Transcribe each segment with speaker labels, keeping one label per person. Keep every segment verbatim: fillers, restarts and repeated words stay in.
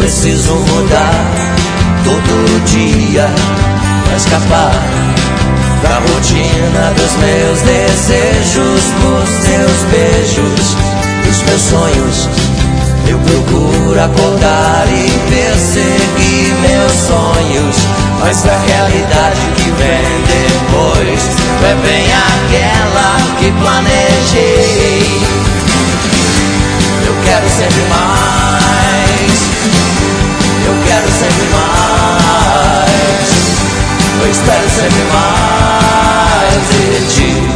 Speaker 1: preciso mudar todo dia pra escapar da rotina dos meus desejos, por seus beijos, dos meus sonhos. Eu procuro acordar e perseguir meus sonhos, mas a realidade que vem depois é bem aquela que planejei. Eu quero sempre mais, eu quero sempre mais, eu espero sempre mais de ti.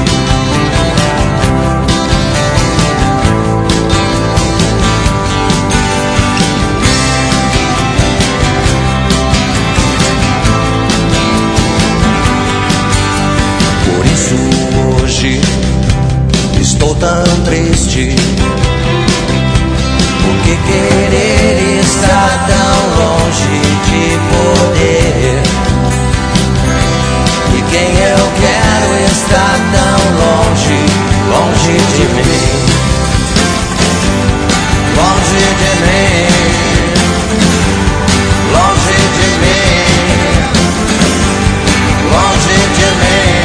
Speaker 1: Por isso hoje estou tão triste, porque querer está tão longe de poder, e quem eu quero está tão longe, longe de mim, longe de mim, longe de mim, longe de mim.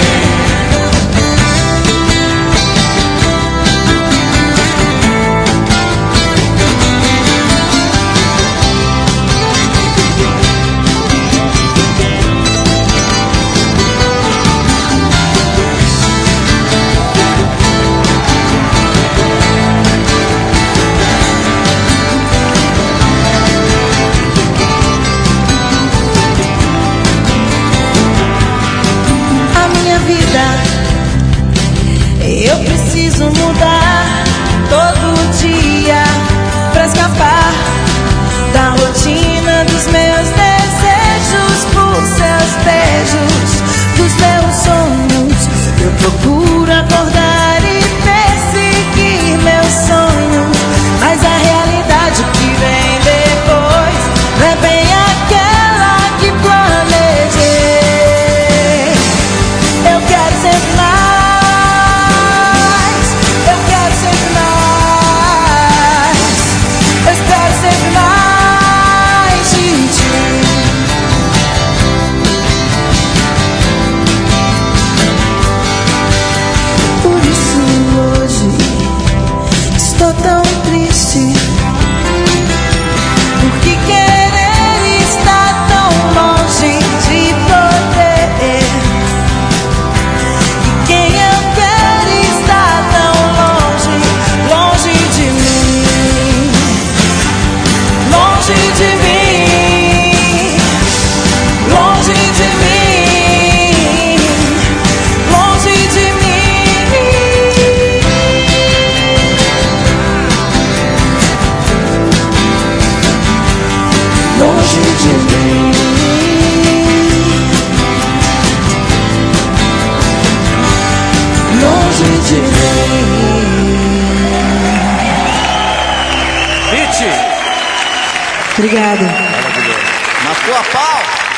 Speaker 2: Eu preciso mudar todo dia pra escapar da rotina dos meus desejos, por seus beijos, dos meus sonhos. Eu procuro acordar e perseguir meus sonhos, mas a realidade que vem depois não é bem aquela que planejei. Eu quero sempre mais, tão triste, porque querer está tão longe de poder, e quem eu quero está tão longe, longe de mim, longe de mim, longe de mim, longe de mim. Longe de mim, longe de mim.
Speaker 3: Pitty!
Speaker 2: Obrigada.
Speaker 3: Maravilhoso. Matou a pau!